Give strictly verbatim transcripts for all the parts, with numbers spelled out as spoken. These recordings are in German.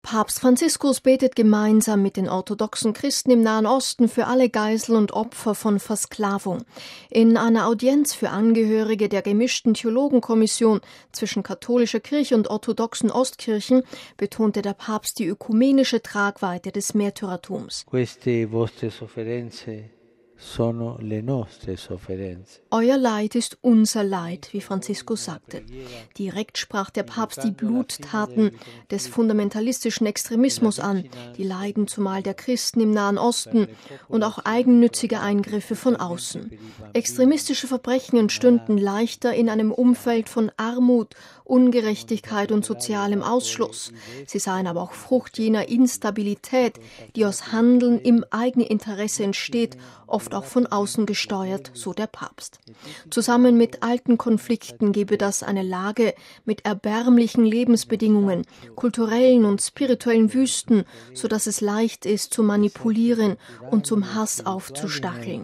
Papst Franziskus betet gemeinsam mit den orthodoxen Christen im Nahen Osten für alle Geisel und Opfer von Versklavung. In einer Audienz für Angehörige der gemischten Theologenkommission zwischen katholischer Kirche und orthodoxen Ostkirchen betonte der Papst die ökumenische Tragweite des Märtyrertums. Queste vostre sofferenze sono le nostre sofferenze. Euer Leid ist unser Leid, wie Franziskus sagte. Direkt sprach der Papst die Bluttaten des fundamentalistischen Extremismus an, die Leiden zumal der Christen im Nahen Osten und auch eigennützige Eingriffe von außen. Extremistische Verbrechen entstünden leichter in einem Umfeld von Armut, Ungerechtigkeit und sozialem Ausschluss. Sie seien aber auch Frucht jener Instabilität, die aus Handeln im Eigeninteresse entsteht, oft auch von außen gesteuert, so der Papst. Zusammen mit alten Konflikten gebe das eine Lage mit erbärmlichen Lebensbedingungen, kulturellen und spirituellen Wüsten, sodass es leicht ist, zu manipulieren und zum Hass aufzustacheln.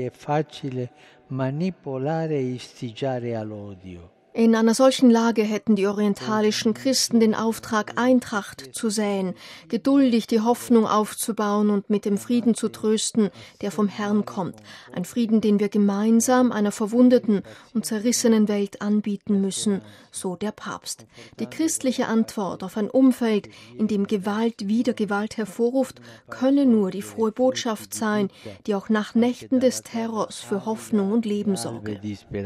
In einer solchen Lage hätten die orientalischen Christen den Auftrag, Eintracht zu säen, geduldig die Hoffnung aufzubauen und mit dem Frieden zu trösten, der vom Herrn kommt. Ein Frieden, den wir gemeinsam einer verwundeten und zerrissenen Welt anbieten müssen, so der Papst. Die christliche Antwort auf ein Umfeld, in dem Gewalt wieder Gewalt hervorruft, könne nur die frohe Botschaft sein, die auch nach Nächten des Terrors für Hoffnung und Leben sorge.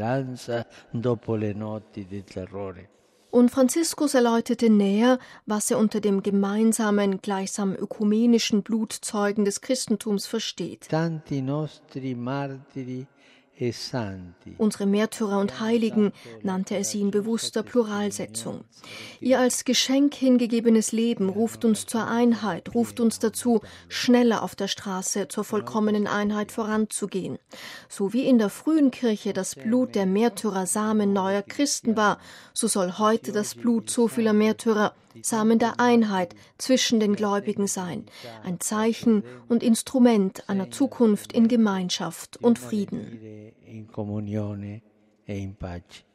Und Franziskus erläuterte näher, was er unter dem gemeinsamen, gleichsam ökumenischen Blutzeugen des Christentums versteht. Tanti nostri martiri e santi. Unsere Märtyrer und Heiligen nannte er sie in bewusster Pluralsetzung. Ihr als Geschenk hingegebenes Leben ruft uns zur Einheit, ruft uns dazu, schneller auf der Straße zur vollkommenen Einheit voranzugehen. So wie in der frühen Kirche das Blut der Märtyrer Samen neuer Christen war, so soll heute das Blut so vieler Märtyrer Samen der Einheit zwischen den Gläubigen sein, ein Zeichen und Instrument einer Zukunft in Gemeinschaft und Frieden. In comunione e in pace.